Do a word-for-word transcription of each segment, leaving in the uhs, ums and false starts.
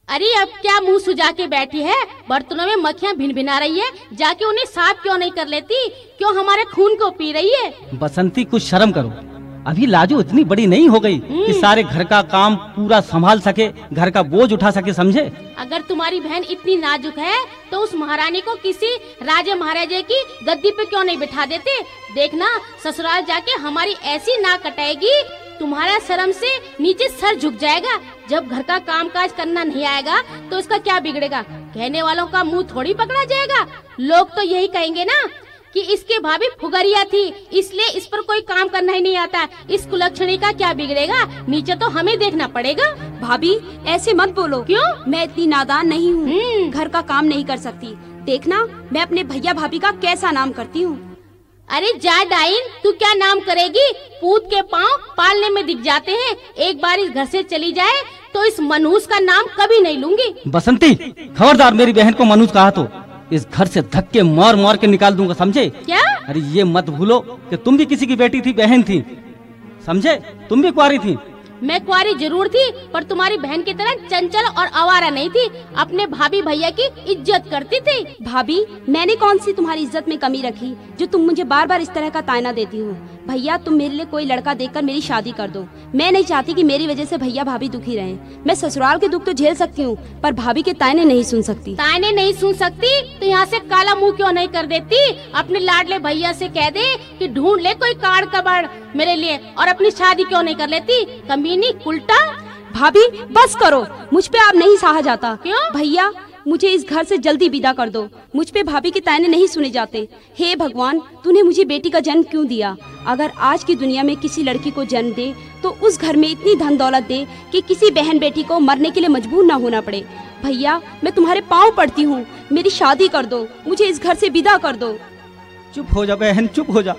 अरे अब क्या मुंह सुजा के बैठी है? बर्तनों में मक्खियाँ भिन भिना रही है, जाके उन्हें साफ क्यों नहीं कर लेती? क्यों हमारे खून को पी रही है? बसंती कुछ शर्म करो, अभी लाजो इतनी बड़ी नहीं हो गई कि सारे घर का काम पूरा संभाल सके, घर का बोझ उठा सके, समझे? अगर तुम्हारी बहन इतनी नाजुक है तो उस महारानी को किसी राजे महाराजे की गद्दी पे क्यों नहीं बिठा देते? देखना ससुराल जाके हमारी ऐसी नाक कटाएगी, तुम्हारा शर्म से नीचे सर झुक जाएगा। जब घर का काम काज करना नहीं आएगा तो इसका क्या बिगड़ेगा? कहने वालों का मुंह थोड़ी पकड़ा जाएगा। लोग तो यही कहेंगे ना कि इसके भाभी फुगरिया थी, इसलिए इस पर कोई काम करना ही नहीं आता। इस कुलक्षणी का क्या बिगड़ेगा? नीचे तो हमें देखना पड़ेगा। भाभी ऐसे मत बोलो। क्यों? मैं इतनी नादान नहीं हूँ, घर का काम नहीं कर सकती। देखना मैं अपने भैया भाभी का कैसा नाम करती हूँ। अरे जा डाइन, तू क्या नाम करेगी? पूत के पाँव पालने में दिख जाते हैं। एक बार इस घर से चली जाए तो इस मनहूस का नाम कभी नहीं लूंगी। बसंती खबरदार, मेरी बहन को मनहूस कहा तो इस घर से धक्के मार मार के निकाल दूंगा, समझे? क्या? अरे ये मत भूलो कि तुम भी किसी की बेटी थी, बहन थी, समझे? तुम भी कुंवारी थी। मैं कुंवारी जरूर थी, पर तुम्हारी बहन की तरह चंचल और आवारा नहीं थी। अपने भाभी भैया की इज्जत करती थी। भाभी मैंने कौन सी तुम्हारी इज्जत में कमी रखी जो तुम मुझे बार बार इस तरह का ताना देती हो? भैया तुम मेरे लिए कोई लड़का देखकर मेरी शादी कर दो। मैं नहीं चाहती कि मेरी वजह से भैया भाभी दुखी रहें। मैं ससुराल के दुख तो झेल सकती हूँ, पर भाभी के ताने नहीं सुन सकती। ताने नहीं सुन सकती तो यहाँ से काला मुंह क्यों नहीं कर देती? अपने लाडले भैया से कह दे कि ढूंढ ले कोई काड़ कबाड़ मेरे लिए, और अपनी शादी क्यों नहीं कर लेती? कमीनी उल्टा। भाभी बस करो, मुझ पे आप नहीं सहा जाता। क्यों? भैया मुझे इस घर से जल्दी विदा कर दो। मुझ पे भाभी के ताने नहीं सुने जाते। हे भगवान, तूने मुझे बेटी का जन्म क्यों दिया? अगर आज की दुनिया में किसी लड़की को जन्म दे तो उस घर में इतनी धन दौलत दे कि किसी बहन बेटी को मरने के लिए मजबूर ना होना पड़े। भैया मैं तुम्हारे पाँव पड़ती हूँ, मेरी शादी कर दो, मुझे इस घर से विदा कर दो। चुप हो जा बहन, चुप हो जा।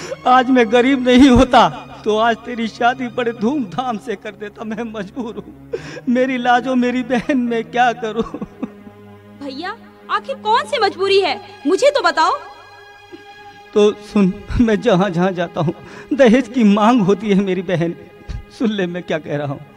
आज मैं गरीब नहीं होता तो आज तेरी शादी बड़े धूमधाम से कर देता। मैं मजबूर हूँ, मेरी लाजो मेरी बहन, मैं क्या करूँ? भैया आखिर कौन सी मजबूरी है, मुझे तो बताओ। तो सुन, मैं जहाँ जहाँ जाता हूँ दहेज की मांग होती है मेरी बहन। सुन ले मैं क्या कह रहा हूँ।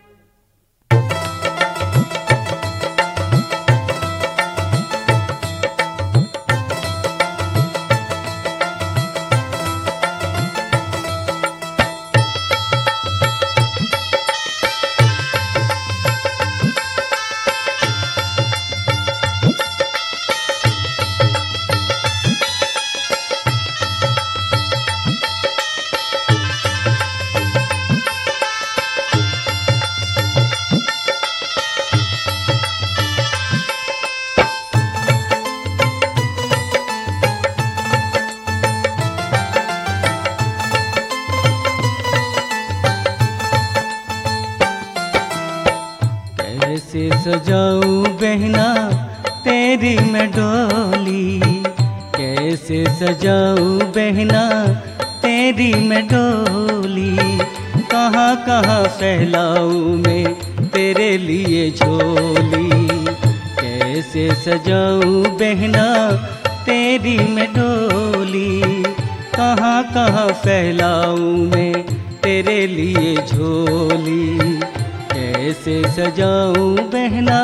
कैसे सजाऊं बहना तेरी मैं डोली, कैसे सजाऊं बहना तेरी मैं डोली। कहाँ कहाँ फैलाऊं मैं तेरे लिए झोली, कैसे सजाऊं बहना तेरी मैं डोली। कहाँ कहाँ फैलाऊं मैं तेरे लिए झोली, कैसे सजाऊं बहना।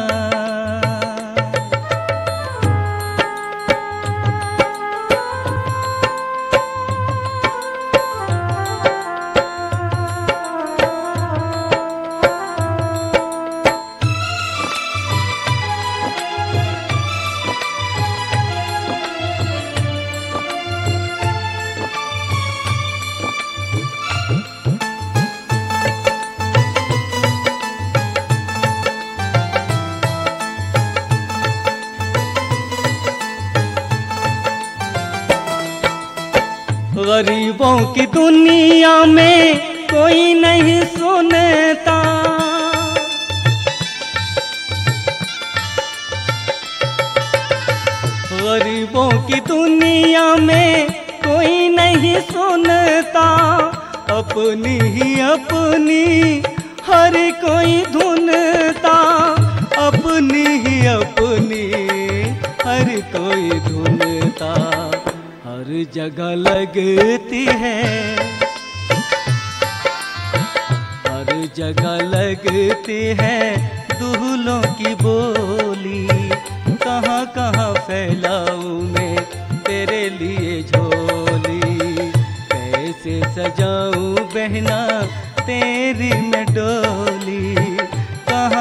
गरीबों की दुनिया में कोई नहीं सुनता, गरीबों की दुनिया में कोई नहीं सुनता। अपनी ही अपनी हर कोई धुनता, अपनी ही अपनी हर कोई धुनता। हर जगह लगती है, हर जगह लगती है दूल्हों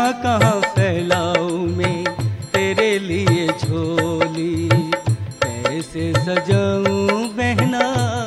कहाँ कहाँ फैलाऊं मैं तेरे लिए झोली, कैसे सजाऊं बहना।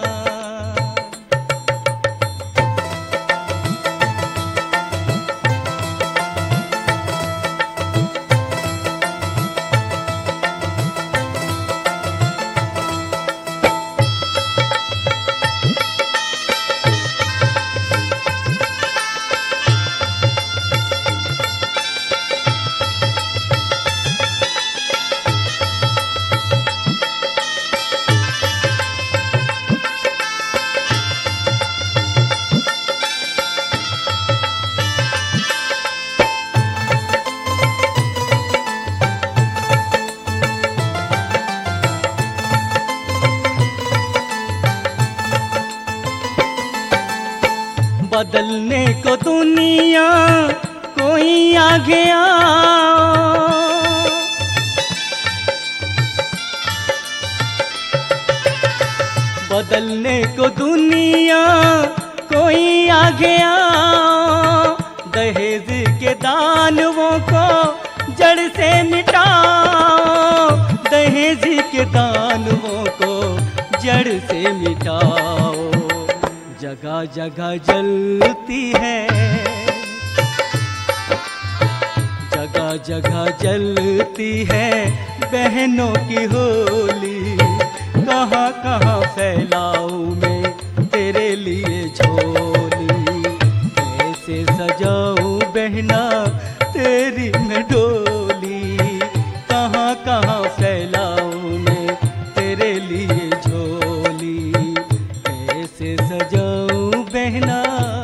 बदलने को दुनिया कोई आ गया, बदलने को दुनिया कोई आ गया, दहेज के दानवों को जड़ से मिटाओ, दहेज के दानवों को जड़ से मिटाओ। जगह जगह जलती है, जगह जगह जलती है बहनों की होली, कहाँ कहाँ फैलाऊं मैं तेरे लिए झोली, कैसे सजाऊं बहना तेरी मैं डोली, कहाँ कहाँ फैलाऊं मैं तेरे लिए झोली, कैसे सजाऊं बहना।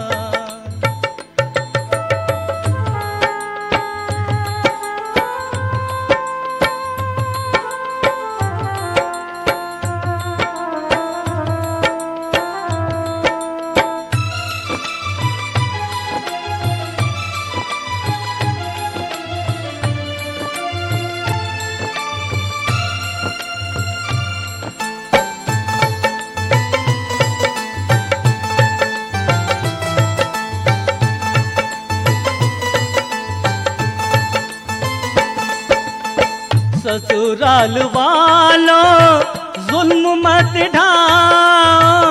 ससुराल वालों जुल्म मत ढाओ,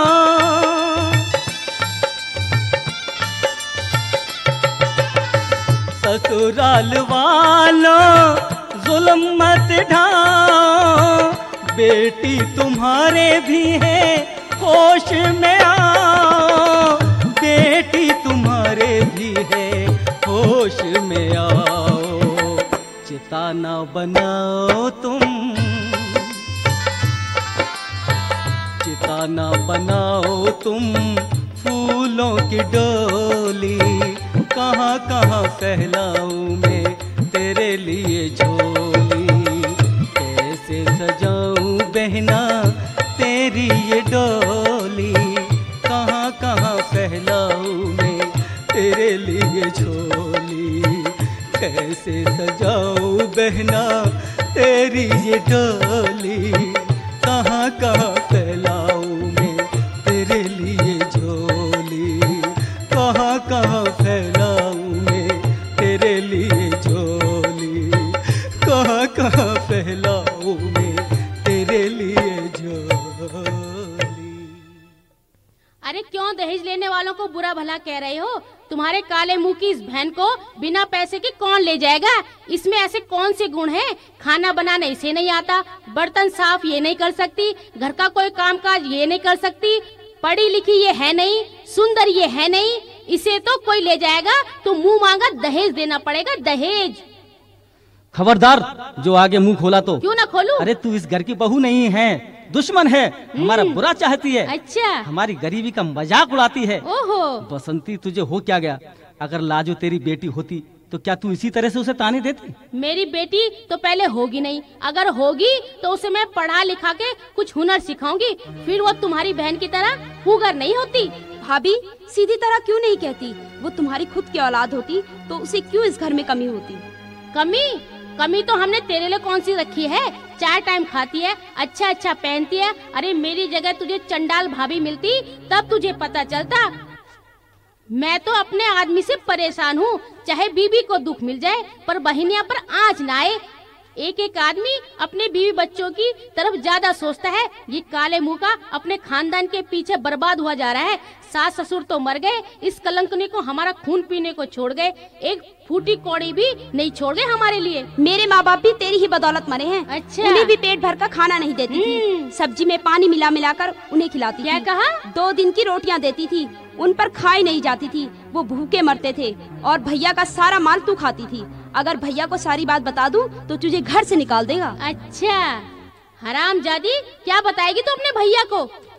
ससुराल वालों जुल्म मत ढाओ, बेटी तुम्हारे भी है होश में आओ, बेटी तुम्हारे भी है होश में आओ। चिता ना बनाओ तुम, चिता ना बनाओ तुम फूलों की डोली, कहाँ कहाँ फैलाऊं मैं तेरे लिए झोली, कैसे सजाऊं बहना तेरी ये डोली, कहाँ कहाँ फैलाऊं मैं तेरे लिए झोली, कैसे सजाऊं बहना तेरी ये डोली, कहाँ कहाँ फैलाऊं मैं तेरे लिए झोली, कहाँ कहाँ फैलाऊं मैं तेरे लिए झोली, कहाँ कहाँ फैलाऊं मैं तेरे लिए झोली। अरे क्यों दहेज लेने वालों को बुरा भला कह रहे हो? तुम्हारे काले मुंह की इस बहन को बिना पैसे के कौन ले जाएगा? इसमें ऐसे कौन से गुण हैं? खाना बनाना इसे नहीं आता, बर्तन साफ ये नहीं कर सकती, घर का कोई काम काज ये नहीं कर सकती, पढ़ी लिखी ये है नहीं, सुंदर ये है नहीं, इसे तो कोई ले जाएगा तो मुंह मांगा दहेज देना पड़ेगा, दहेज। खबरदार, जो आगे मुंह खोला तो। क्यों ना खोलूं? अरे तू इस घर की बहू नहीं है, दुश्मन है, हमारा बुरा चाहती है। अच्छा, हमारी गरीबी का मजाक उड़ाती है। ओहो बसंती, तुझे हो क्या गया? अगर लाजो तेरी बेटी होती तो क्या तू इसी तरह से उसे ताने देती? मेरी बेटी तो पहले होगी नहीं, अगर होगी तो उसे मैं पढ़ा लिखा के कुछ हुनर सिखाऊंगी, फिर वो तुम्हारी बहन की तरह हुगर नहीं होती। भाभी सीधी तरह क्यों नहीं कहती? वो तुम्हारी खुद की औलाद होती तो उसे क्यों इस घर में कमी होती? कमी कमी तो हमने तेरे लिए कौन सी रखी है? चार टाइम खाती है, अच्छा अच्छा पहनती है। अरे मेरी जगह तुझे चंडाल भाभी मिलती तब तुझे पता चलता। मैं तो अपने आदमी से परेशान हूँ, चाहे बीवी को दुख मिल जाए पर बहनिया पर आँच ना आए। एक एक आदमी अपने बीवी बच्चों की तरफ ज्यादा सोचता है। ये काले मुंह का अपने खानदान के पीछे बर्बाद हुआ जा रहा है। सास ससुर तो मर गए, इस कलंकनी को हमारा खून पीने को छोड़ गए, एक फूटी कौड़ी भी नहीं छोड़ गए हमारे लिए। मेरे माँ बाप भी तेरी ही बदौलत मरे हैं। अच्छा। उन्हें भी पेट भर का खाना नहीं देती थी, सब्जी में पानी मिला मिला कर उन्हें खिलाती क्या थी। कहा? दो दिन की रोटियां देती थी, उन पर खाई नहीं जाती थी, वो भूखे मरते थे। और भैया का सारा माल तू खाती थी। अगर भैया को सारी बात बता दूं तो तुझे घर से निकाल देगा। अच्छा, हरामजादी क्या बताएगी तू अपने भैया को?